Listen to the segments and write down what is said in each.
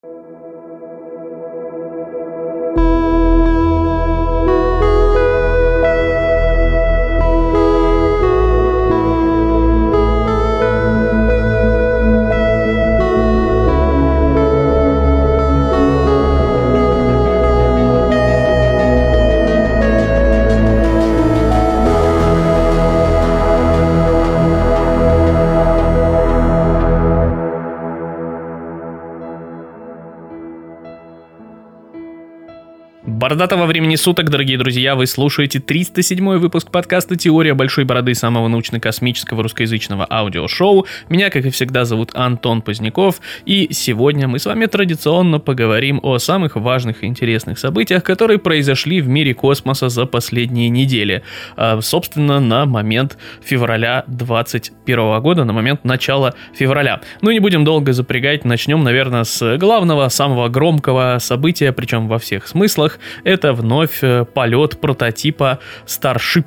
Бородатого времени суток, дорогие друзья, вы слушаете 307-й выпуск подкаста «Теория большой бороды», самого научно-космического русскоязычного аудиошоу. Меня, как и всегда, зовут Антон Поздняков, и сегодня мы с вами традиционно поговорим о самых важных и интересных событиях, которые произошли в мире космоса за последние недели. Собственно, на момент февраля 2021 года, на момент начала февраля. Ну, не будем долго запрягать, начнем, наверное, с главного, самого громкого события, причем во всех смыслах. Это вновь полет прототипа Starship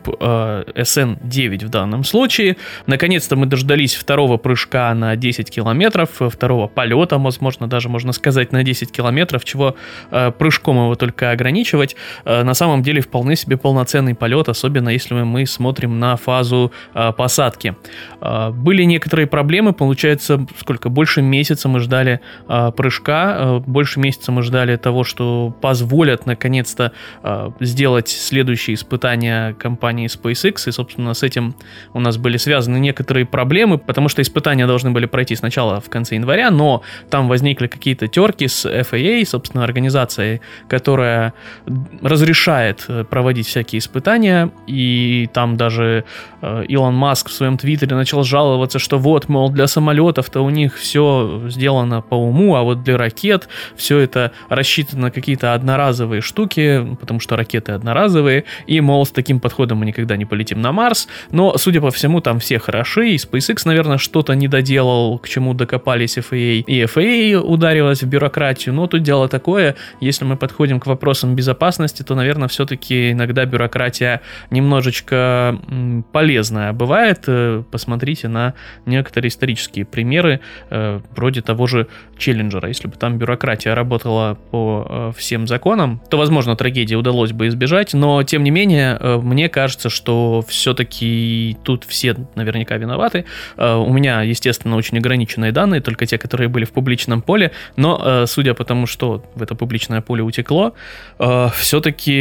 SN9 в данном случае. Наконец-то мы дождались второго прыжка на 10 километров, второго полета, возможно, даже можно сказать на 10 километров, чего прыжком его только ограничивать. На самом деле вполне себе полноценный полет, особенно если мы смотрим на фазу посадки. Были некоторые проблемы, получается, больше месяца мы ждали прыжка, больше месяца мы ждали того, что позволят наконец-то сделать следующие испытания компании SpaceX, и, собственно, с этим у нас были связаны некоторые проблемы, потому что испытания должны были пройти сначала в конце января, но там возникли какие-то терки с FAA, собственно, организацией, которая разрешает проводить всякие испытания, и там даже Илон Маск в своем твиттере начал жаловаться, что вот, мол, для самолетов-то у них все сделано по уму, а вот для ракет все это рассчитано на какие-то одноразовые штуки, потому что ракеты одноразовые, и, мол, с таким подходом мы никогда не полетим на Марс, но, судя по всему, там все хороши, и SpaceX, наверное, что-то не доделал, к чему докопались FAA, и FAA ударилась в бюрократию, но тут дело такое, если мы подходим к вопросам безопасности, то, наверное, все-таки иногда бюрократия немножечко полезная бывает. Посмотрите на некоторые исторические примеры, вроде того же Челленджера. Если бы там бюрократия работала по всем законам, то, возможно, трагедии удалось бы избежать, но, тем не менее, мне кажется, что все-таки тут все наверняка виноваты. У меня, естественно, очень ограниченные данные, только те, которые были в публичном поле, но, судя по тому, что в это публичное поле утекло, все-таки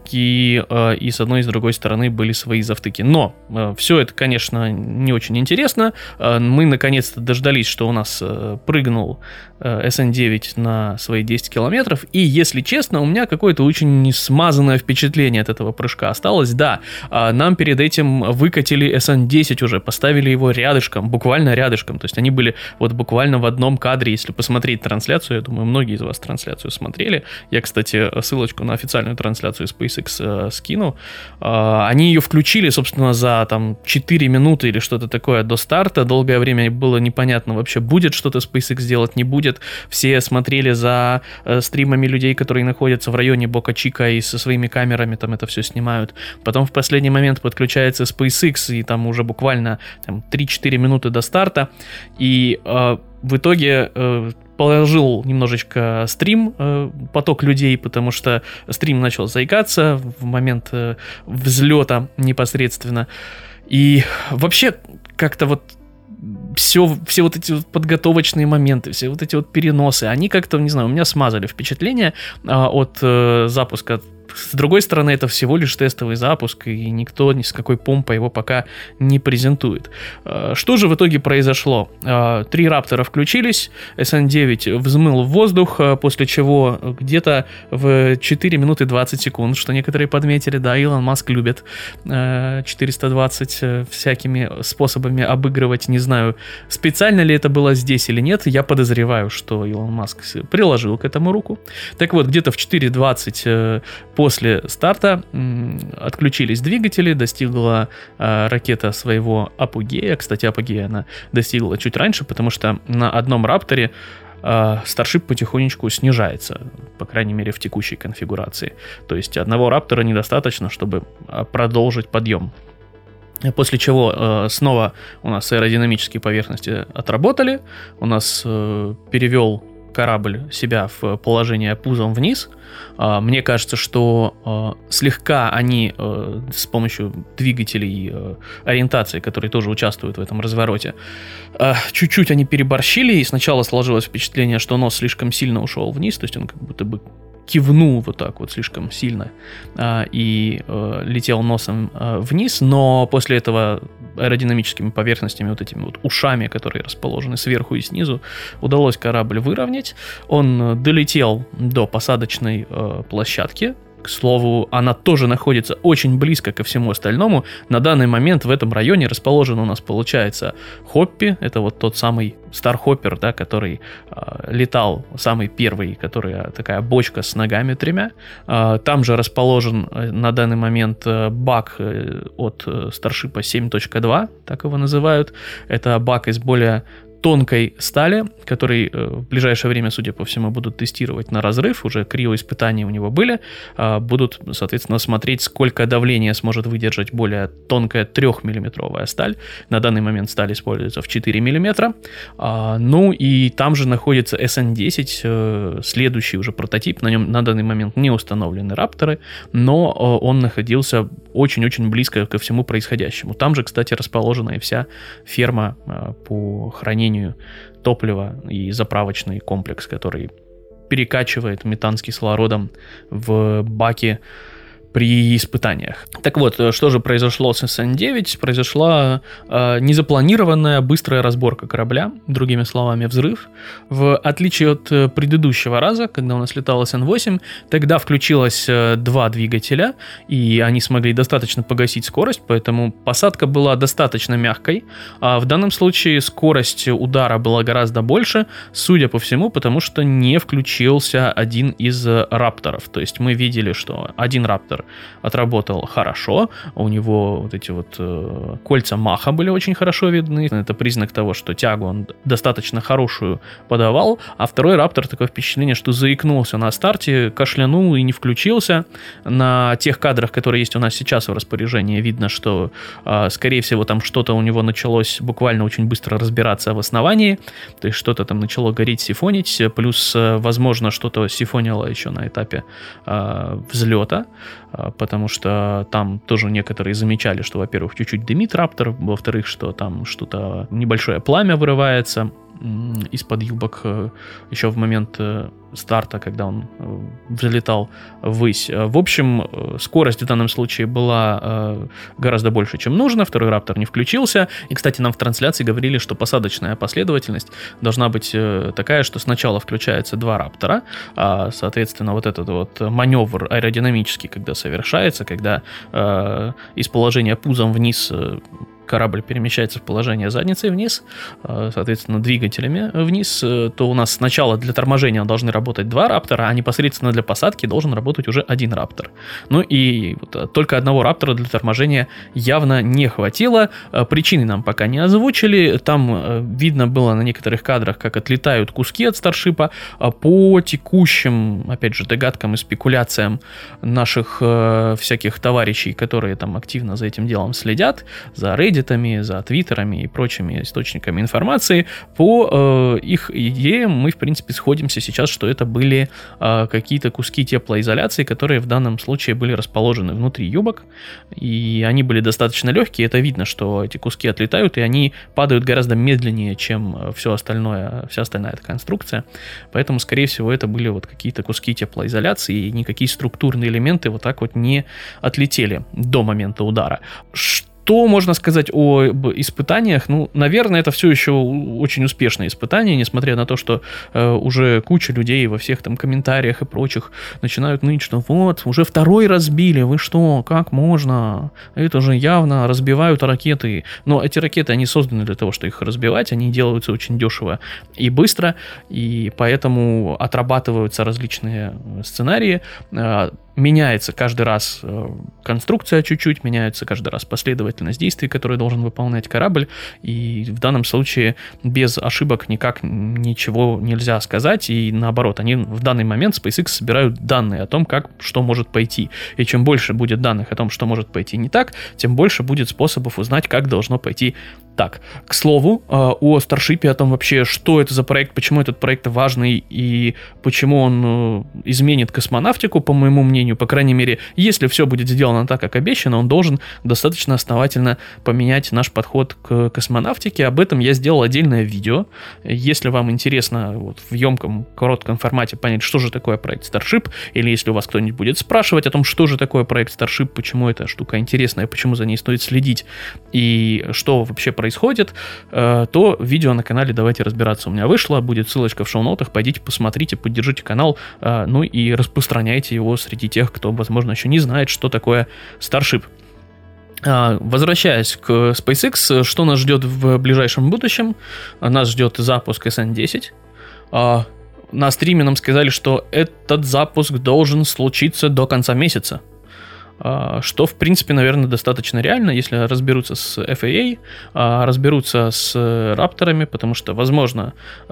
и с одной, и с другой стороны были свои завтыки. Но все это, конечно, не очень интересно. Мы, наконец-то, дождались, что у нас прыгнул SN9 на свои 10 километров, и, если честно, у меня какое-то очень смазанное впечатление от этого прыжка осталось. Да, нам перед этим выкатили SN10 уже, поставили его рядышком, буквально рядышком, то есть они были вот буквально в одном кадре. Если посмотреть трансляцию, я думаю, многие из вас трансляцию смотрели, я, кстати, ссылочку на официальную трансляцию SpaceX скину, они ее включили, собственно, за там 4 минуты или что-то такое до старта. Долгое время было непонятно вообще, будет что-то SpaceX делать, не будет. Все смотрели за стримами людей, которые находятся в районе Бока-Чика и со своими камерами там это все снимают. Потом в последний момент подключается SpaceX, и там уже буквально там, 3-4 минуты до старта. И в итоге положил немножечко стрим, поток людей, потому что стрим начал заикаться в момент взлета непосредственно. И вообще как-то вот все вот эти вот подготовочные моменты, все вот эти вот переносы, они как-то, не знаю, у меня смазали впечатление от запуска. С другой стороны, это всего лишь тестовый запуск, и никто ни с какой помпой его пока не презентует. Что же в итоге произошло? 3 раптора включились, SN9 взмыл в воздух, после чего где-то в 4 минуты 20 секунд, что некоторые подметили, да, Илон Маск любит 420 всякими способами обыгрывать, не знаю, специально ли это было здесь или нет, я подозреваю, что Илон Маск приложил к этому руку. Так вот, где-то в 4:20 после старта отключились двигатели, достигла ракета своего апогея. Кстати, апогея она достигла чуть раньше, потому что на одном рапторе Starship потихонечку снижается, по крайней мере в текущей конфигурации. То есть одного раптора недостаточно, чтобы продолжить подъем. После чего снова у нас аэродинамические поверхности отработали, у нас перевел корабль себя в положение пузом вниз. Мне кажется, что слегка они с помощью двигателей ориентации, которые тоже участвуют в этом развороте, чуть-чуть они переборщили, и сначала сложилось впечатление, что нос слишком сильно ушел вниз, то есть он как будто бы кивнул вот так вот слишком сильно и летел носом вниз, но после этого аэродинамическими поверхностями, вот этими вот ушами, которые расположены сверху и снизу, удалось корабль выровнять. Он долетел до посадочной площадки. К слову, она тоже находится очень близко ко всему остальному. На данный момент в этом районе расположен у нас, получается, Хоппи. Это вот тот самый Стархоппер, да, который летал, самый первый, который такая бочка с ногами 3. Там же расположен на данный момент бак от Старшипа 7.2, так его называют. Это бак из более тонкой стали, который в ближайшее время, судя по всему, будут тестировать на разрыв, уже криоиспытания у него были, будут, соответственно, смотреть, сколько давления сможет выдержать более тонкая 3-миллиметровая сталь. На данный момент сталь используется в 4 мм. Ну и там же находится SN10, следующий уже прототип, на нем на данный момент не установлены рапторы, но он находился очень-очень близко ко всему происходящему. Там же, кстати, расположена и вся ферма по хранению топлива и заправочный комплекс, который перекачивает метан с кислородом в баки при испытаниях. Так вот, что же произошло с SN9? Произошла незапланированная быстрая разборка корабля, другими словами, взрыв. В отличие от предыдущего раза, когда у нас летал SN8, тогда включилось 2 двигателя, и они смогли достаточно погасить скорость, поэтому посадка была достаточно мягкой. А в данном случае скорость удара была гораздо больше, судя по всему, потому что не включился один из рапторов. То есть мы видели, что один раптор отработал хорошо, у него вот эти вот кольца маха были очень хорошо видны, это признак того, что тягу он достаточно хорошую подавал, а второй раптор, такое впечатление, что заикнулся на старте, кашлянул и не включился. На тех кадрах, которые есть у нас сейчас в распоряжении, видно, что скорее всего там что-то у него началось буквально очень быстро разбираться в основании, то есть что-то там начало гореть, сифонить, плюс возможно что-то сифонило еще на этапе взлета, потому что там тоже некоторые замечали, что, во-первых, чуть-чуть дымит раптор, во-вторых, что там что-то, небольшое пламя вырывается из-под юбок еще в момент старта, когда он взлетал ввысь. В общем, скорость в данном случае была гораздо больше, чем нужно. Второй раптор не включился. И, кстати, нам в трансляции говорили, что посадочная последовательность должна быть такая, что сначала включается 2 раптора, а, соответственно, вот этот вот маневр аэродинамический, когда совершается, когда из положения пузом вниз корабль перемещается в положение задницей вниз, соответственно, двигателями вниз, то у нас сначала для торможения должны работать 2 раптора, а непосредственно для посадки должен работать уже 1 раптор. Ну и вот только одного раптора для торможения явно не хватило. Причины нам пока не озвучили. Там видно было на некоторых кадрах, как отлетают куски от Старшипа. По текущим, опять же, догадкам и спекуляциям наших всяких товарищей, которые там активно за этим делом следят, за рейдами, за твиттерами и прочими источниками информации, по их идеям мы, в принципе, сходимся сейчас, что это были какие-то куски теплоизоляции, которые в данном случае были расположены внутри юбок, и они были достаточно легкие. Это видно, что эти куски отлетают, и они падают гораздо медленнее, чем вся остальная эта конструкция. Поэтому, скорее всего, это были вот какие-то куски теплоизоляции, и никакие структурные элементы вот так вот не отлетели до момента удара. Что можно сказать об испытаниях? Ну, наверное, это все еще очень успешное испытание, несмотря на то, что уже куча людей во всех там комментариях и прочих начинают ныть, что вот, уже 2-й разбили, вы что, как можно? Это же явно разбивают ракеты. Но эти ракеты, они созданы для того, чтобы их разбивать, они делаются очень дешево и быстро, и поэтому отрабатываются различные сценарии. Меняется каждый раз конструкция чуть-чуть, меняется каждый раз последовательность действий, которые должен выполнять корабль, и в данном случае без ошибок никак ничего нельзя сказать, и наоборот, они в данный момент SpaceX собирают данные о том, как что может пойти, и чем больше будет данных о том, что может пойти не так, тем больше будет способов узнать, как должно пойти Так, к слову, о Старшипе, о том вообще, что это за проект, почему этот проект важный и почему он изменит космонавтику, по моему мнению, по крайней мере, если все будет сделано так, как обещано, он должен достаточно основательно поменять наш подход к космонавтике. Об этом я сделал отдельное видео. Если вам интересно вот, в емком, коротком формате понять, что же такое проект Starship, или если у вас кто-нибудь будет спрашивать о том, что же такое проект Starship, почему эта штука интересная, почему за ней стоит следить и что вообще происходит, то видео на канале «Давайте разбираться» у меня вышло, будет ссылочка в шоу-нотах, пойдите, посмотрите, поддержите канал, ну и распространяйте его среди тех, кто, возможно, еще не знает, что такое Starship. Возвращаясь к SpaceX, что нас ждет в ближайшем будущем? Нас ждет запуск SN10. На стриме нам сказали, что этот запуск должен случиться до конца месяца. Что, в принципе, наверное, достаточно реально, если разберутся с FAA, разберутся с рапторами, потому что, возможно,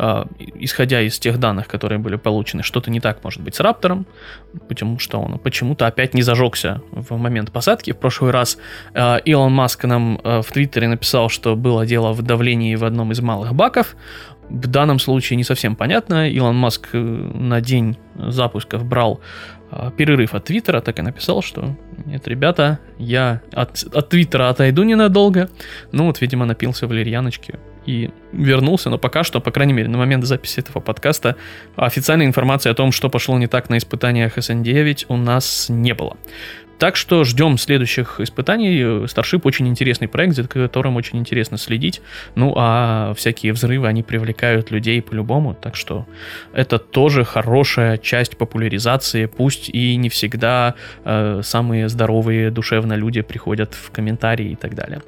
исходя из тех данных, которые были получены, что-то не так может быть с раптором, потому что он почему-то опять не зажегся в момент посадки. В прошлый раз Илон Маск нам в Твиттере написал, что было дело в давлении в одном из малых баков. В данном случае не совсем понятно. Илон Маск на день запусков брал перерыв от Твиттера, так и написал, что нет, ребята, я от Твиттера отойду ненадолго. Ну вот, видимо, напился валерьяночки и вернулся, но пока что, по крайней мере, на момент записи этого подкаста официальной информации о том, что пошло не так на испытаниях SN9, у нас не было. Так что ждем следующих испытаний. Starship очень интересный проект, за которым очень интересно следить. Ну, а всякие взрывы, они привлекают людей по-любому. Так что это тоже хорошая часть популяризации. Пусть и не всегда самые здоровые душевно люди приходят в комментарии и так далее.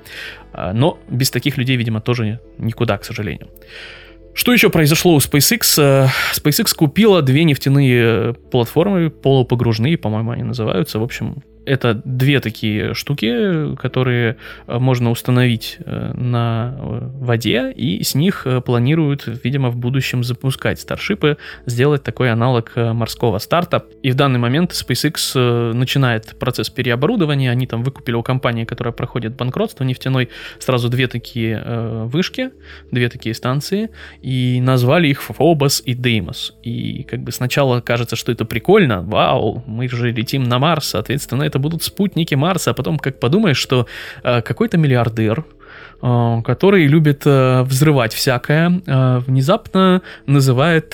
Но без таких людей, видимо, тоже никуда, к сожалению. Что еще произошло у SpaceX? SpaceX купила 2 нефтяные платформы, полупогружные, по-моему, они называются. В общем, это 2 такие штуки, которые можно установить на воде, и с них планируют, видимо, в будущем запускать старшипы, сделать такой аналог морского старта. И в данный момент SpaceX начинает процесс переоборудования. Они там выкупили у компании, которая проходит банкротство нефтяной, сразу 2 такие вышки, 2 такие станции, и назвали их Phobos и Deimos. И как бы сначала кажется, что это прикольно, вау, мы же летим на Марс, соответственно, это будут спутники Марса, а потом как подумаешь, что какой-то миллиардер, который любит взрывать всякое, внезапно называет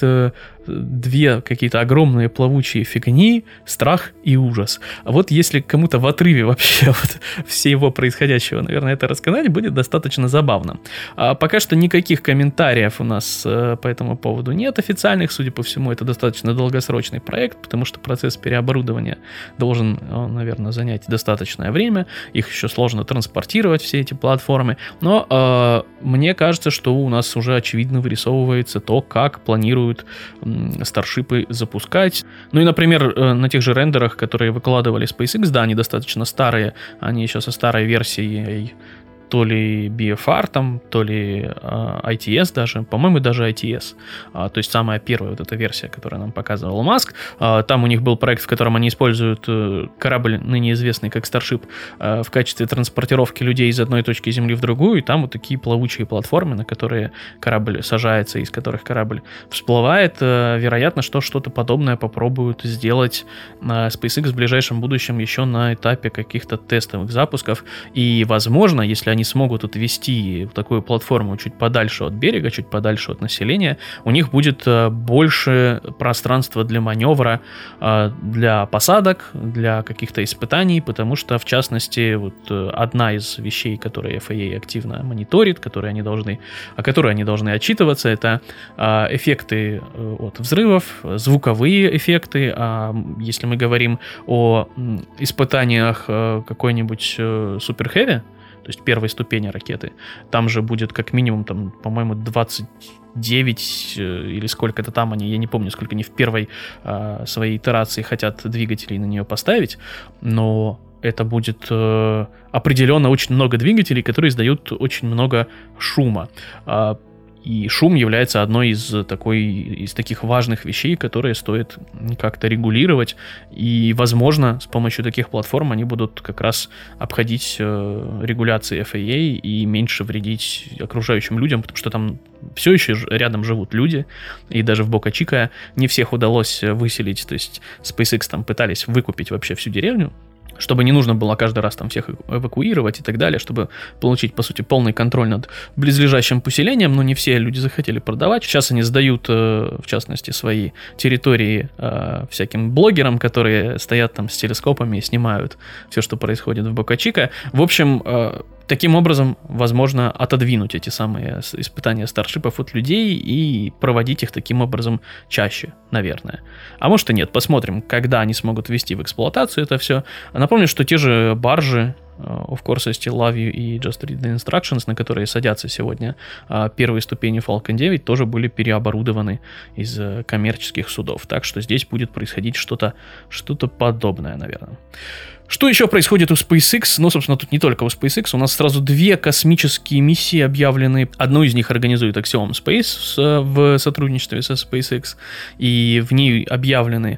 2 какие-то огромные плавучие фигни страх и ужас. А вот если кому-то в отрыве вообще вот всего происходящего, наверное, это рассказать, будет достаточно забавно. Пока что никаких комментариев у нас по этому поводу нет официальных. Судя по всему, это достаточно долгосрочный проект, потому что процесс переоборудования должен, наверное, занять достаточное время. Их еще сложно транспортировать, все эти платформы. Но мне кажется, что у нас уже очевидно вырисовывается то, как планируют старшипы запускать. Ну и, например, на тех же рендерах, которые выкладывали SpaceX, да, они достаточно старые, они еще со старой версией то ли BFR там, то ли ITS даже, по-моему, даже ITS, то есть самая первая вот эта версия, которую нам показывал Маск. Там у них был проект, в котором они используют корабль, ныне известный как Starship, в качестве транспортировки людей из одной точки Земли в другую, и там вот такие плавучие платформы, на которые корабль сажается, из которых корабль всплывает. Вероятно, что что-то подобное попробуют сделать SpaceX в ближайшем будущем еще на этапе каких-то тестовых запусков, и, возможно, если они смогут отвести такую платформу чуть подальше от берега, чуть подальше от населения, у них будет больше пространства для маневра, для посадок, для каких-то испытаний, потому что, в частности, вот одна из вещей, которые FAA активно мониторит, о которой они должны отчитываться, это эффекты от взрывов, звуковые эффекты. Если мы говорим о испытаниях какой-нибудь Super Heavy, то есть первой ступени ракеты, там же будет как минимум, там, по-моему, 29 или сколько-то там они, я не помню, сколько они в первой своей итерации хотят двигателей на нее поставить, но это будет определенно очень много двигателей, которые издают очень много шума. И шум является одной из таких важных вещей, которые стоит как-то регулировать. И, возможно, с помощью таких платформ они будут как раз обходить регуляции FAA и меньше вредить окружающим людям, потому что там все еще рядом живут люди, и даже в Бока-Чика не всех удалось выселить. То есть SpaceX там пытались выкупить вообще всю деревню, чтобы не нужно было каждый раз там всех эвакуировать и так далее, чтобы получить, по сути, полный контроль над близлежащим поселением, но не все люди захотели продавать. Сейчас они сдают, в частности, свои территории всяким блогерам, которые стоят там с телескопами и снимают все, что происходит в Бока-Чика. В общем, таким образом, возможно, отодвинуть эти самые испытания старшипов от людей и проводить их таким образом чаще, наверное. А может и нет, посмотрим, когда они смогут ввести в эксплуатацию это все. Напомню, что те же баржи Of Course, I Still Love You и Just Read the Instructions, на которые садятся сегодня первые ступени Falcon 9, тоже были переоборудованы из коммерческих судов. Так что здесь будет происходить что-то подобное, наверное. Что еще происходит у SpaceX? Ну, собственно, тут не только у SpaceX. У нас сразу 2 космические миссии объявлены. Одну из них организует Axiom Space в сотрудничестве со SpaceX. И в ней объявлены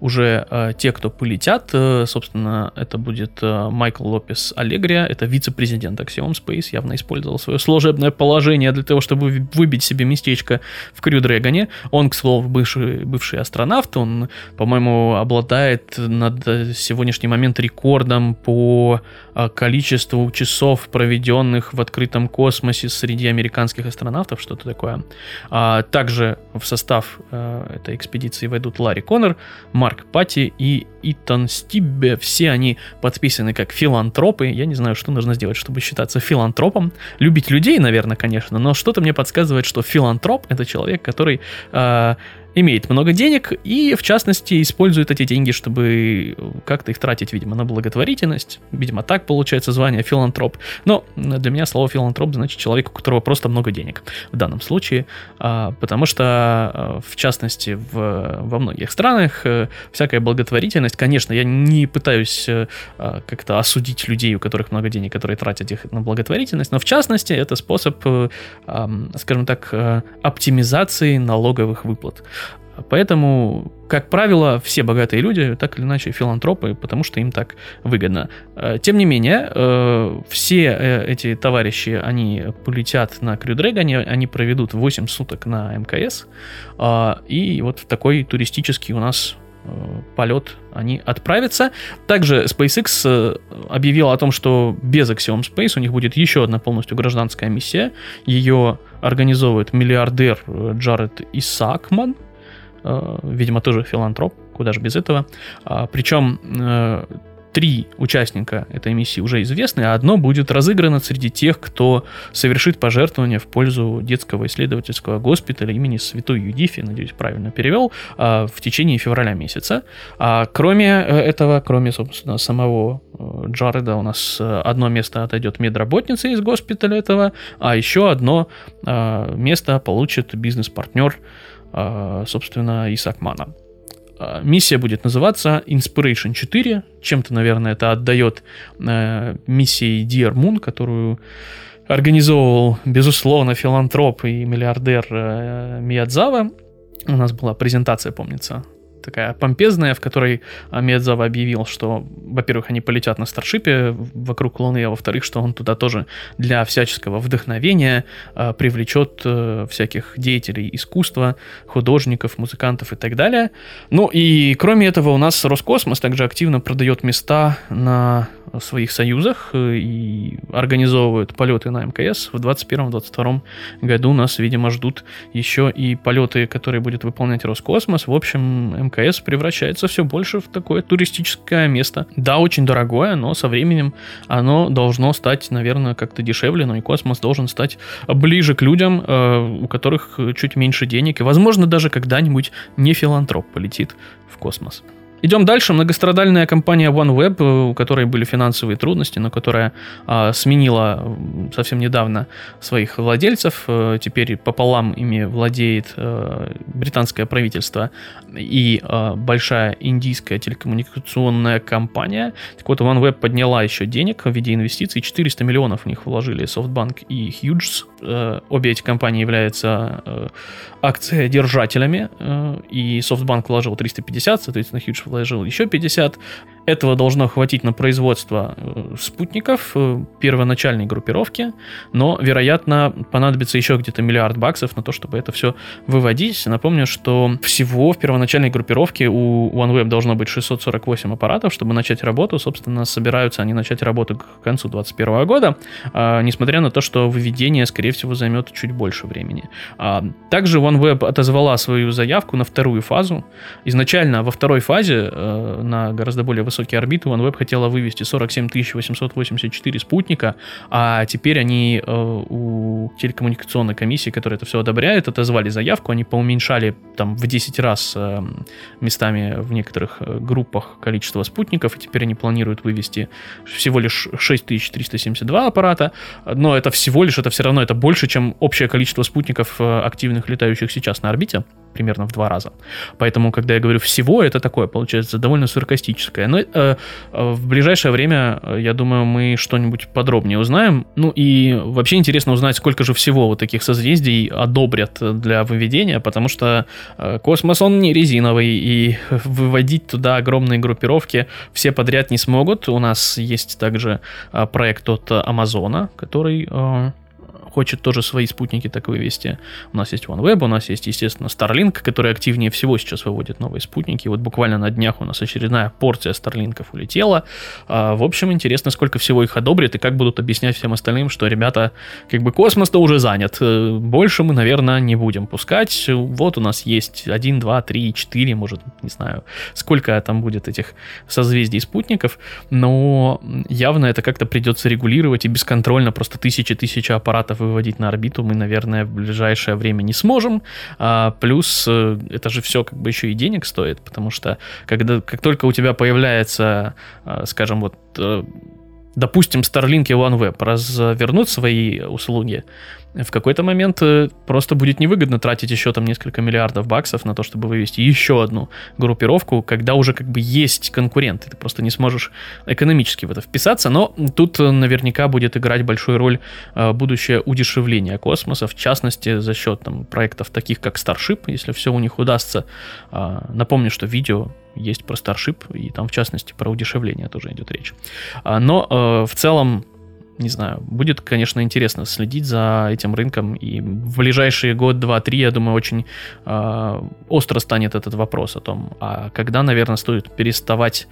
уже те, кто полетят. Собственно, это будет Майкл Лопес Алегрия. Это вице-президент Axiom Space. Явно использовал свое служебное положение для того, чтобы выбить себе местечко в Crew Dragon. Он, к слову, бывший астронавт. Он, по-моему, обладает над сегодняшний момент рекордом по количеству часов, проведенных в открытом космосе среди американских астронавтов, что-то такое. Также в состав этой экспедиции войдут Ларри Коннор, Марк Патти и Итан Стиббе. Все они подписаны как филантропы. Я не знаю, что нужно сделать, чтобы считаться филантропом. Любить людей, наверное, конечно, но что-то мне подсказывает, что филантроп — это человек, который имеет много денег и, в частности, использует эти деньги, чтобы как-то их тратить, видимо, на благотворительность. Видимо, так получается звание филантроп. Но для меня слово филантроп значит человек, у которого просто много денег в данном случае, потому что, в частности, во многих странах всякая благотворительность, конечно, я не пытаюсь как-то осудить людей, у которых много денег, которые тратят их на благотворительность, но, в частности, это способ, скажем так, оптимизации налоговых выплат. Поэтому, как правило, все богатые люди так или иначе филантропы, потому что им так выгодно. Тем не менее, все эти товарищи, они полетят на Crew Dragon, они проведут 8 суток на МКС, и вот в такой туристический у нас полет они отправятся. Также SpaceX объявил о том, что без Axiom Space у них будет еще одна полностью гражданская миссия. Ее организовывает миллиардер Джаред Исаакман, видимо, тоже филантроп, куда же без этого. Причем 3 участника этой миссии уже известны, а одно будет разыграно среди тех, кто совершит пожертвование в пользу детского исследовательского госпиталя имени Святой Юдифи, надеюсь, правильно перевел, в течение февраля месяца. Кроме этого, кроме, собственно, самого Джареда, у нас одно место отойдет медработнице из госпиталя этого, а еще одно место получит бизнес-партнер, собственно, Исаакмана. Миссия будет называться Inspiration 4. Чем-то, наверное, это отдает миссии Dear Moon, которую организовывал, безусловно, филантроп и миллиардер Миядзава. У нас была презентация, помнится, такая помпезная, в которой Миядзава объявил, что, во-первых, они полетят на Старшипе вокруг Луны, а во-вторых, что он туда тоже для всяческого вдохновения привлечет всяких деятелей искусства, художников, музыкантов и так далее. Ну и кроме этого у нас Роскосмос также активно продает места на своих союзах и организовывает полеты на МКС. В 2021-2022 году нас, видимо, ждут еще и полеты, которые будет выполнять Роскосмос. В общем, МКС превращается все больше в такое туристическое место. Да, очень дорогое, но со временем оно должно стать, наверное, как-то дешевле, но и космос должен стать ближе к людям, у которых чуть меньше денег, и, возможно, даже когда-нибудь не филантроп полетит в космос. Идем дальше. Многострадальная компания OneWeb, у которой были финансовые трудности, но которая сменила совсем недавно своих владельцев. Теперь пополам ими владеет британское правительство и большая индийская телекоммуникационная компания. Так вот, OneWeb подняла еще денег в виде инвестиций. 400 миллионов в них вложили SoftBank и Hughes. Обе эти компании являются акциодержателями, и SoftBank вложил 350, соответственно, Hughes вложил еще 50. Этого должно хватить на производство спутников первоначальной группировки, но, вероятно, понадобится еще где-то $1 миллиард на то, чтобы это все выводить. Напомню, что всего в первоначальной группировке у OneWeb должно быть 648 аппаратов, чтобы начать работу. Собственно, собираются они начать работу к концу 2021 года, несмотря на то, что выведение, скорее всего, займет чуть больше времени. Также OneWeb отозвала свою заявку на вторую фазу. Изначально во второй фазе на гораздо более высокие орбиты OneWeb хотела вывести 47 884 спутника, а теперь они у телекоммуникационной комиссии, которая это все одобряет, отозвали заявку, они поуменьшали там в 10 раз местами в некоторых группах количество спутников, и теперь они планируют вывести всего лишь 6372 аппарата, но это всего лишь, это все равно это больше, чем общее количество спутников активных, летающих сейчас на орбите, примерно в 2 раза. Поэтому, когда я говорю всего, это такое, получается, довольно саркастическое. Но в ближайшее время, я думаю, мы что-нибудь подробнее узнаем. Ну и вообще интересно узнать, сколько же всего вот таких созвездий одобрят для выведения, потому что космос, он не резиновый, и выводить туда огромные группировки все подряд не смогут. У нас есть также проект от Амазона, который хочет тоже свои спутники так вывести. У нас есть OneWeb, у нас есть, естественно, Starlink, который активнее всего сейчас выводит новые спутники. Вот буквально на днях у нас очередная порция Starlink'ов улетела. В общем, интересно, сколько всего их одобрят и как будут объяснять всем остальным, что, ребята, как бы космос-то уже занят. Больше мы, наверное, не будем пускать. Вот у нас есть 1, 2, 3, 4, может, не знаю, сколько там будет этих созвездий спутников, но явно это как-то придется регулировать и бесконтрольно просто тысячи аппаратов выводить на орбиту мы, наверное, в ближайшее время не сможем. Плюс это же все как бы еще и денег стоит, потому что как только у тебя появляется, скажем, вот, допустим, Starlink и OneWeb развернут свои услуги, в какой-то момент просто будет невыгодно тратить еще там несколько миллиардов баксов на то, чтобы вывести еще одну группировку, когда уже как бы есть конкуренты, ты просто не сможешь экономически в это вписаться, но тут наверняка будет играть большую роль будущее удешевление космоса, в частности за счет там проектов таких как Starship, если все у них удастся. Напомню, что видео есть про Starship, и там в частности про удешевление тоже идет речь. Но в целом, не знаю, будет, конечно, интересно следить за этим рынком, и в ближайшие год, 2, 3, я думаю, очень остро станет этот вопрос о том, а когда, наверное, стоит переставать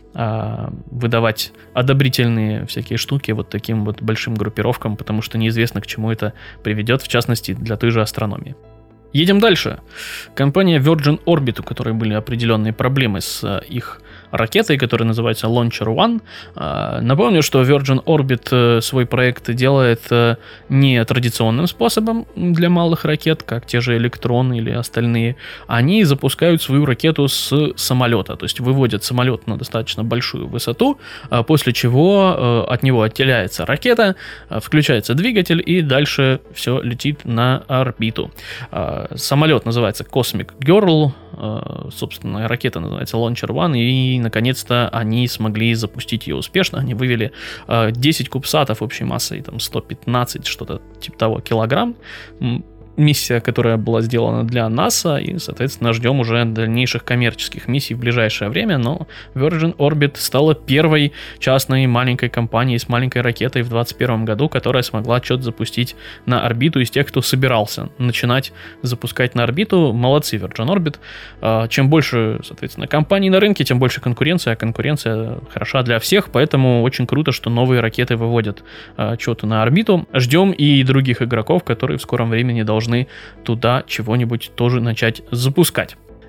выдавать одобрительные всякие штуки вот таким вот большим группировкам, потому что неизвестно, к чему это приведет, в частности, для той же астрономии. Едем дальше. Компания Virgin Orbit, у которой были определенные проблемы с их ракетой, которая называется Launcher One. Напомню, что Virgin Orbit свой проект делает не традиционным способом для малых ракет, как те же Electron или остальные. Они запускают свою ракету с самолета, то есть выводят самолет на достаточно большую высоту, после чего от него отделяется ракета, включается двигатель и дальше все летит на орбиту. Самолет называется Cosmic Girl, собственно, ракета называется Launcher One, и, наконец-то, они смогли запустить ее успешно. Они вывели 10 кубсатов общей массой, там, 115, что-то типа того, килограмм. Миссия, которая была сделана для НАСА, и, соответственно, ждем уже дальнейших коммерческих миссий в ближайшее время, но Virgin Orbit стала первой частной маленькой компанией с маленькой ракетой в 2021 году, которая смогла что-то запустить на орбиту из тех, кто собирался начинать запускать на орбиту. Молодцы, Virgin Orbit. Чем больше, соответственно, компаний на рынке, тем больше конкуренция, а конкуренция хороша для всех, поэтому очень круто, что новые ракеты выводят что-то на орбиту. Ждем и других игроков, которые в скором времени должны туда чего-нибудь тоже начать запускать.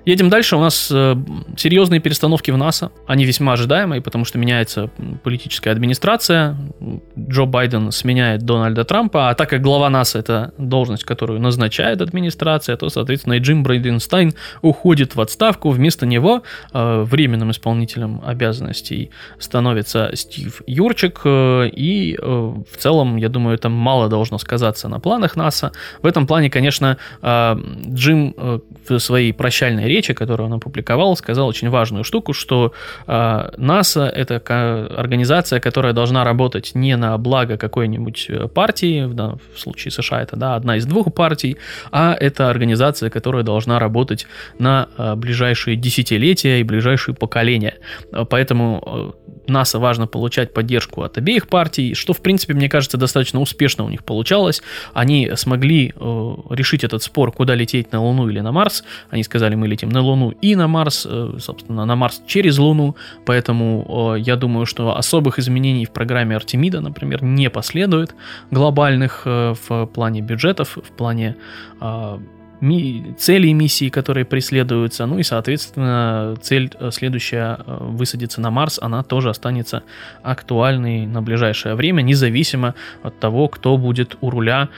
Едем дальше. У нас серьезные перестановки в НАСА. Они весьма ожидаемые, потому что меняется политическая администрация. Джо Байден сменяет Дональда Трампа, а так как глава НАСА — это должность, которую назначает администрация, то, соответственно, и Джим Брейденстайн уходит в отставку. Вместо него временным исполнителем обязанностей становится Стив Юрчик. И в целом, я думаю, это мало должно сказаться на планах НАСА. В этом плане, конечно, Джим в своей прощальной речи, которую он опубликовал, сказал очень важную штуку, что НАСА — это организация, которая должна работать не на благо какой-нибудь партии, в случае США это одна из двух партий, а это организация, которая должна работать на ближайшие десятилетия и ближайшие поколения. Поэтому НАСА важно получать поддержку от обеих партий, что, в принципе, мне кажется, достаточно успешно у них получалось. Они смогли решить этот спор, куда лететь, на Луну или на Марс. Они сказали, мы летим на Луну и на Марс, собственно, на Марс через Луну, поэтому я думаю, что особых изменений в программе Артемида, например, не последует, глобальных в плане бюджетов, в плане целей миссии, которые преследуются, ну и, соответственно, цель следующая — высадиться на Марс, она тоже останется актуальной на ближайшее время, независимо от того, кто будет у руля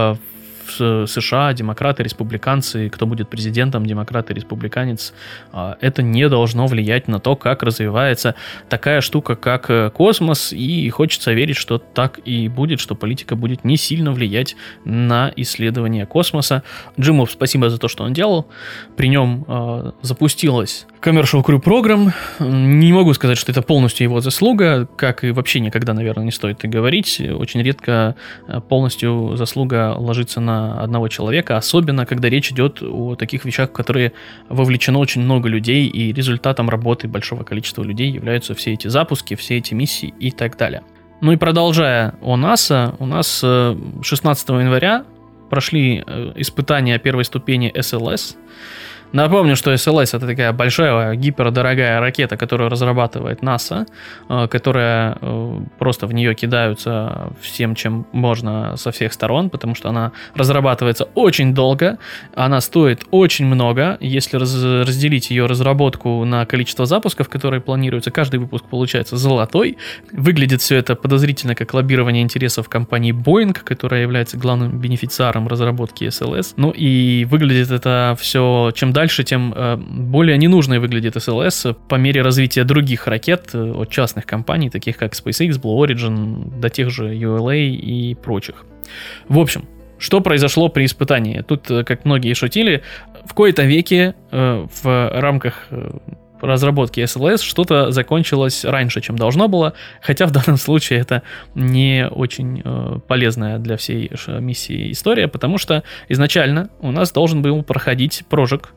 в США, демократы, республиканцы, кто будет президентом, демократ и республиканец. Это не должно влиять на то, как развивается такая штука, как космос, и хочется верить, что так и будет, что политика будет не сильно влиять на исследование космоса. Джиму спасибо за то, что он делал. При нем запустилась Commercial Crew Program. Не могу сказать, что это полностью его заслуга, как и вообще никогда, наверное, не стоит и говорить. Очень редко полностью заслуга ложится на одного человека, особенно когда речь идет о таких вещах, в которые вовлечено очень много людей, и результатом работы большого количества людей являются все эти запуски, все эти миссии и так далее. Ну и продолжая о НАСА, у нас 16 января прошли испытания первой ступени СЛС. Напомню, что СЛС — это такая большая, гипердорогая ракета, которую разрабатывает НАСА, которая просто в нее кидаются всем, чем можно со всех сторон, потому что она разрабатывается очень долго, она стоит очень много. Если разделить ее разработку на количество запусков, которые планируются, каждый выпуск получается золотой. Выглядит все это подозрительно как лоббирование интересов компании Boeing, которая является главным бенефициаром разработки СЛС. Ну и выглядит это все чем дальше, тем более ненужной выглядит СЛС по мере развития других ракет от частных компаний, таких как SpaceX, Blue Origin, до тех же ULA и прочих. В общем, что произошло при испытании? Тут, как многие шутили, в кои-то веки в рамках разработки СЛС что-то закончилось раньше, чем должно было, хотя в данном случае это не очень полезная для всей миссии история, потому что изначально у нас должен был проходить прожиг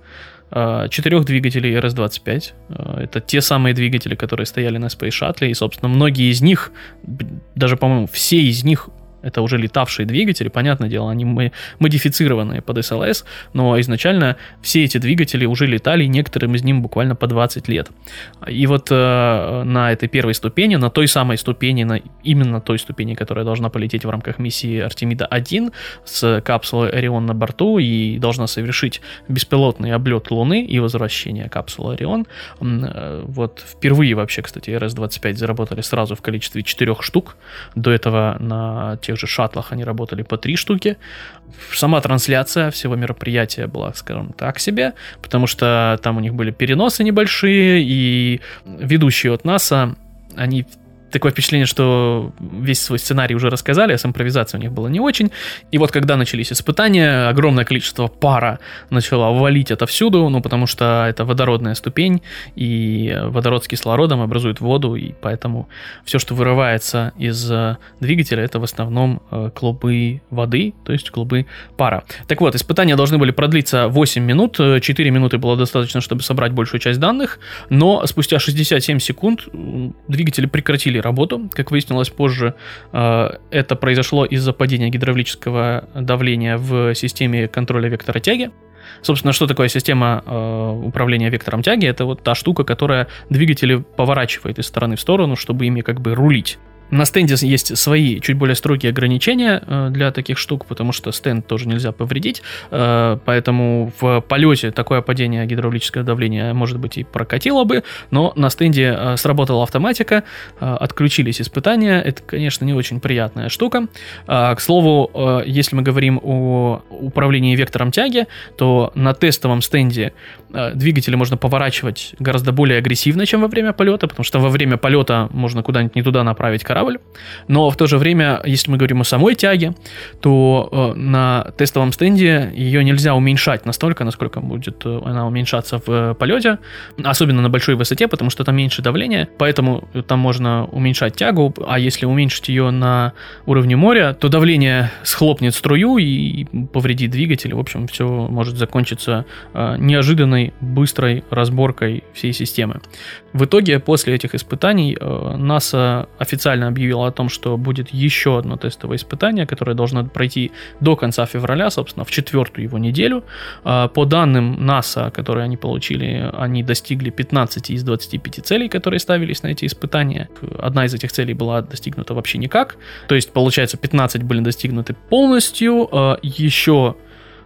4 двигателей RS-25. Это те самые двигатели, которые стояли на Space Shuttle, и, собственно, многие из них, даже, по-моему, все из них это уже летавшие двигатели, понятное дело, они модифицированные под СЛС, но изначально все эти двигатели уже летали, некоторым из них буквально по 20 лет. И вот на этой первой ступени, на той самой ступени, на именно той ступени, которая должна полететь в рамках миссии Артемида-1 с капсулой Орион на борту и должна совершить беспилотный облет Луны и возвращение капсулы Орион. Вот впервые вообще, кстати, RS-25 заработали сразу в количестве 4 штук. До этого на тех же шаттлах они работали по 3 штуки. Сама трансляция всего мероприятия была, скажем так, себе, потому что там у них были переносы небольшие, и ведущие от НАСА, они... Такое впечатление, что весь свой сценарий уже рассказали, а с импровизацией у них было не очень. И вот когда начались испытания, огромное количество пара начало валить отовсюду, ну потому что это водородная ступень, и водород с кислородом образует воду, и поэтому все, что вырывается из двигателя, это в основном клубы воды, то есть клубы пара. Так вот, испытания должны были продлиться 8 минут, 4 минуты было достаточно, чтобы собрать большую часть данных, но спустя 67 секунд двигатели прекратили работу. Как выяснилось позже, это произошло из-за падения гидравлического давления в системе контроля вектора тяги. Собственно, что такое система управления вектором тяги? Это вот та штука, которая двигатели поворачивает из стороны в сторону, чтобы ими как бы рулить. На стенде есть свои чуть более строгие ограничения для таких штук, потому что стенд тоже нельзя повредить, поэтому в полете такое падение гидравлического давления, может быть, и прокатило бы, но на стенде сработала автоматика, отключились испытания, это, конечно, не очень приятная штука. К слову, если мы говорим о управлении вектором тяги, то на тестовом стенде двигатели можно поворачивать гораздо более агрессивно, чем во время полета, потому что во время полета можно куда-нибудь не туда направить корабль, но в то же время, если мы говорим о самой тяге, то на тестовом стенде ее нельзя уменьшать настолько, насколько будет она уменьшаться в полете, особенно на большой высоте, потому что там меньше давления, поэтому там можно уменьшать тягу, а если уменьшить ее на уровне моря, то давление схлопнет струю и повредит двигатель, в общем, все может закончиться неожиданной, быстрой разборкой всей системы. В итоге, после этих испытаний, НАСА официально объявила о том, что будет еще одно тестовое испытание, которое должно пройти до конца февраля, собственно, в 4-ю его неделю. По данным НАСА, которые они получили, они достигли 15 из 25 целей, которые ставились на эти испытания. Одна из этих целей была достигнута вообще никак. То есть, получается, 15 были достигнуты полностью, еще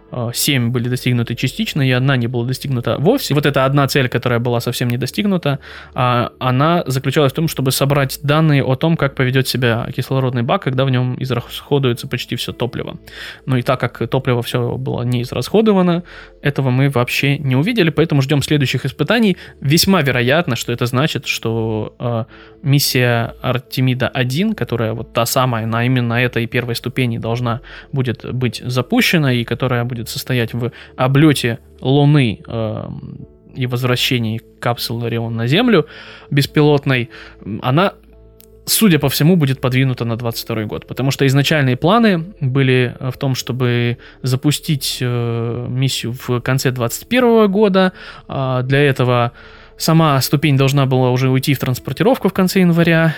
7 были достигнуты частично, и одна не была достигнута вовсе. Вот эта одна цель, которая была совсем не достигнута, она заключалась в том, чтобы собрать данные о том, как поведет себя кислородный бак, когда в нем израсходуется почти все топливо. Ну и так как топливо все было не израсходовано, этого мы вообще не увидели, поэтому ждем следующих испытаний. Весьма вероятно, что это значит, что миссия Артемида-1, которая вот та самая, на именно этой первой ступени должна будет быть запущена, и которая будет состоять в облете Луны и возвращении капсулы Орион на Землю беспилотной, она, судя по всему, будет подвинута на 22 год, потому что изначальные планы были в том, чтобы запустить миссию в конце 2021 года. Для этого сама ступень должна была уже уйти в транспортировку в конце января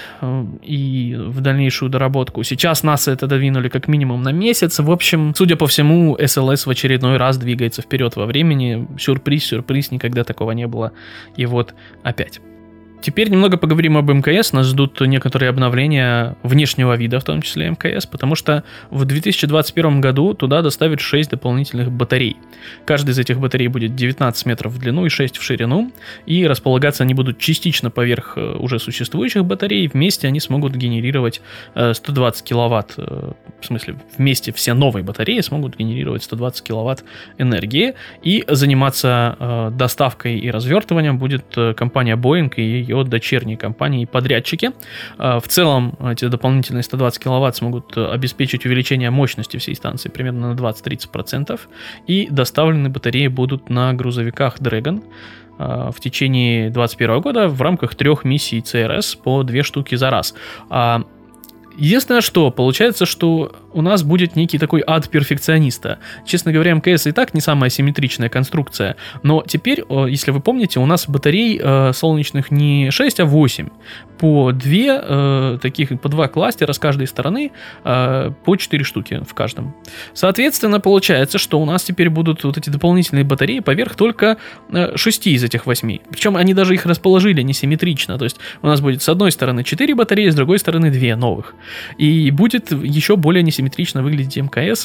и в дальнейшую доработку. Сейчас НАСА это додвинули как минимум на месяц. В общем, судя по всему, СЛС в очередной раз двигается вперед во времени. Сюрприз, никогда такого не было. И вот опять. Теперь немного поговорим об МКС. Нас ждут некоторые обновления внешнего вида, в том числе МКС, потому что в 2021 году туда доставят 6 дополнительных батарей. Каждая из этих батарей будет 19 метров в длину и 6 в ширину, и располагаться они будут частично поверх уже существующих батарей. Вместе они смогут генерировать 120 киловатт, в смысле, вместе все новые батареи смогут генерировать 120 киловатт энергии, и заниматься доставкой и развертыванием будет компания Boeing и ее дочерние компании и подрядчики. В целом эти дополнительные 120 киловатт смогут обеспечить увеличение мощности всей станции примерно на 20-30%, и доставлены батареи будут на грузовиках Dragon в течение 2021 года в рамках 3 миссий ЦРС по 2 штуки за раз. Единственное, что получается, что у нас будет некий такой ад перфекциониста. Честно говоря, МКС и так не самая симметричная конструкция, но теперь, если вы помните, у нас батарей солнечных не 6, а 8. По 2 таких, по 2 кластера с каждой стороны, по 4 штуки в каждом. Соответственно, получается, что у нас теперь будут вот эти дополнительные батареи поверх только 6 из этих 8. Причем они даже их расположили несимметрично. То есть у нас будет с одной стороны 4 батареи, с другой стороны 2 новых. И будет еще более несимметрично выглядеть МКС.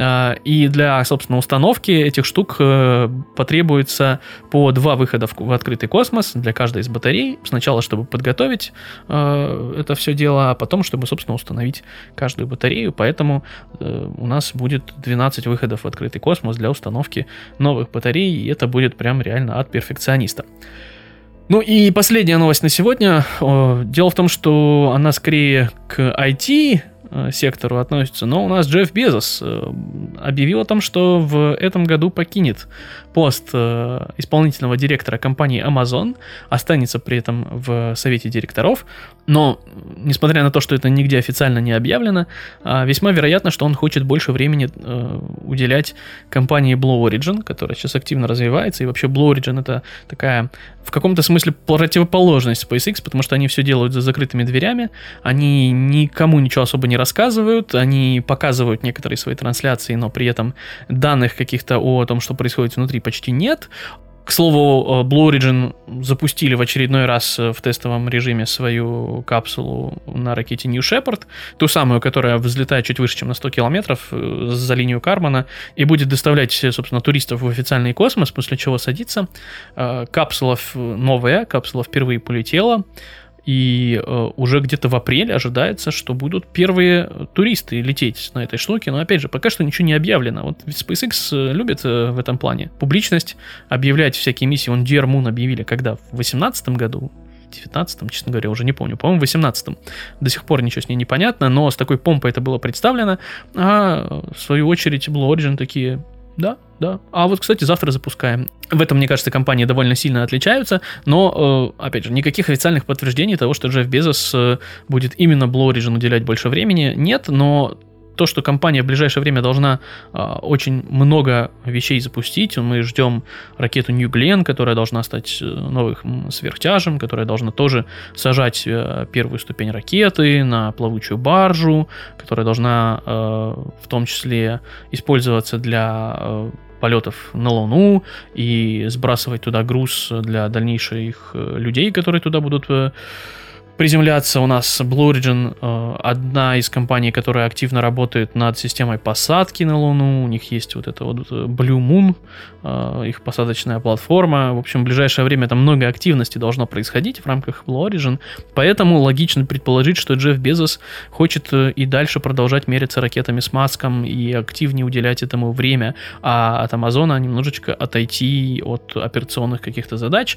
И для, собственно, установки этих штук потребуется по 2 выхода в открытый космос для каждой из батарей. Сначала, чтобы подготовить это все дело, а потом, чтобы, собственно, установить каждую батарею. Поэтому у нас будет 12 выходов в открытый космос для установки новых батарей. И это будет прям реально от перфекциониста. Ну и последняя новость на сегодня. Дело в том, что она скорее к IT-сектору относится, но у нас Джефф Безос объявил о том, что в этом году покинет пост исполнительного директора компании Amazon, останется при этом в совете директоров, но, несмотря на то, что это нигде официально не объявлено, весьма вероятно, что он хочет больше времени уделять компании Blue Origin, которая сейчас активно развивается, и вообще Blue Origin это такая, в каком-то смысле, противоположность SpaceX, потому что они все делают за закрытыми дверями, они никому ничего особо не рассказывают, они показывают некоторые свои трансляции, но при этом данных каких-то о том, что происходит внутри, почти нет. К слову, Blue Origin запустили в очередной раз в тестовом режиме свою капсулу на ракете New Shepard, ту самую, которая взлетает чуть выше, чем на 100 километров за линию Кармана и будет доставлять, собственно, туристов в официальный космос, после чего садится. Капсула новая, капсула впервые полетела. И уже где-то в апреле ожидается, что будут первые туристы лететь на этой штуке. Но опять же, пока что ничего не объявлено. Вот SpaceX любит в этом плане публичность, объявлять всякие миссии. Он Dear Moon объявили когда? В 2018 году? В 19-м, честно говоря, уже не помню. По-моему, в 18-м. До сих пор ничего с ней не понятно, но с такой помпой это было представлено. А в свою очередь Blue Origin такие... Да. А вот, кстати, завтра запускаем. В этом, мне кажется, компании довольно сильно отличаются, но, опять же, никаких официальных подтверждений того, что Джефф Безос будет именно Blue Origin уделять больше времени, нет, но то, что компания в ближайшее время должна очень много вещей запустить. Мы ждем ракету New Glenn, которая должна стать новым сверхтяжем, которая должна тоже сажать первую ступень ракеты на плавучую баржу, которая должна в том числе использоваться для полетов на Луну и сбрасывать туда груз для дальнейших людей, которые туда будут приземляться. У нас Blue Origin одна из компаний, которая активно работает над системой посадки на Луну. У них есть вот это вот Blue Moon, их посадочная платформа. В общем, в ближайшее время там много активности должно происходить в рамках Blue Origin, поэтому логично предположить, что Джефф Безос хочет и дальше продолжать мериться ракетами с Маском и активнее уделять этому время, а от Амазона немножечко отойти от операционных каких-то задач,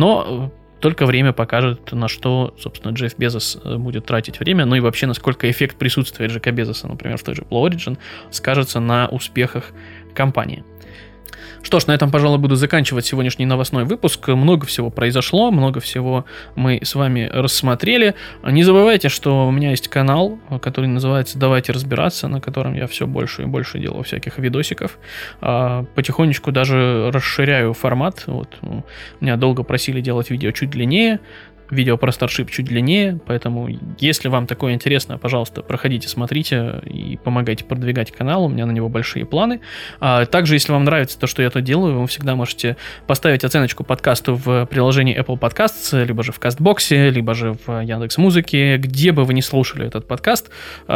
но только время покажет, на что, собственно, Джефф Безос будет тратить время, ну и вообще, насколько эффект присутствия Джека Безоса, например, в той же Blue Origin, скажется на успехах компании. Что ж, на этом, пожалуй, буду заканчивать сегодняшний новостной выпуск. Много всего произошло, много всего мы с вами рассмотрели. Не забывайте, что у меня есть канал, который называется «Давайте разбираться», на котором я все больше и больше делаю всяких видосиков. Потихонечку даже расширяю формат. Вот, меня долго просили делать видео чуть длиннее. Видео про Starship чуть длиннее, поэтому, если вам такое интересно, пожалуйста, проходите, смотрите и помогайте продвигать канал, у меня на него большие планы. Также, если вам нравится то, что я тут делаю, вы всегда можете поставить оценочку подкасту в приложении Apple Podcasts, либо же в Кастбоксе, либо же в Яндекс.Музыке, где бы вы ни слушали этот подкаст.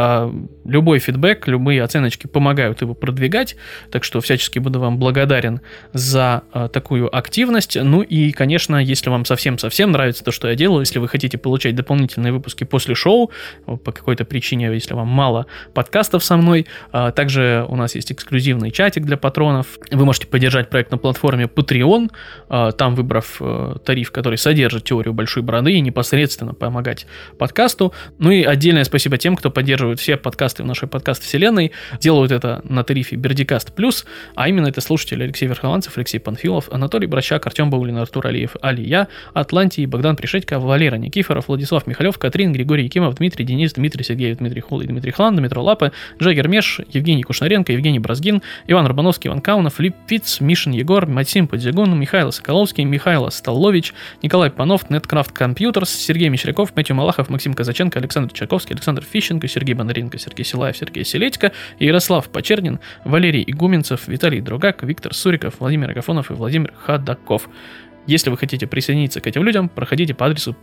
Любой фидбэк, любые оценочки помогают его продвигать, так что всячески буду вам благодарен за такую активность. Ну и, конечно, если вам совсем-совсем нравится то, что я делаю, если вы хотите получать дополнительные выпуски после шоу, по какой-то причине, если вам мало подкастов со мной, также у нас есть эксклюзивный чатик для патронов. Вы можете поддержать проект на платформе Patreon, там выбрав тариф, который содержит теорию большой бороды, и непосредственно помогать подкасту. Ну и отдельное спасибо тем, кто поддерживает все подкасты в нашей подкаст-вселенной, делают это на тарифе Бердикаст Плюс, а именно это слушатели Алексей Верхованцев, Алексей Панфилов, Анатолий Бращак, Артем Баулин, Артур Алиев, Алия, Атлантий, Богдан Пришедько, Валера Никифоров, Владислав Михалев, Катрин, Григорий Якимов, Дмитрий Денис, Дмитрий Сергеев, Дмитрий Холл и Дмитрий Хлан, Дмитрий Лапы, Джаггер Меш, Евгений Кушнаренко, Евгений Бразгин, Иван Рабановский, Иван Каунов, Лип Фиц, Мишин Егор, Максим Подзигун, Михаил Соколовский, Михаил Столович, Николай Панов, Неткрафт Компьютерс, Сергей Мещеряков, Мэтью Малахов, Максим Казаченко, Александр Чайковский, Александр Фищенко, Сергей Бондаренко, Сергей Силаев, Сергей Селедько, Ярослав Почернин, Валерий Игуменцев, Виталий Другак, Виктор Суриков, Владимир Агафонов и Владимир Ходаков. Если вы хотите присоединиться к этим людям, проходите по адресу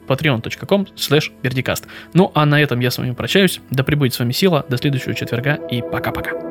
patreon.com/Бердикаст. Ну а на этом я с вами прощаюсь. Да пребудет с вами сила. До следующего четверга и пока-пока.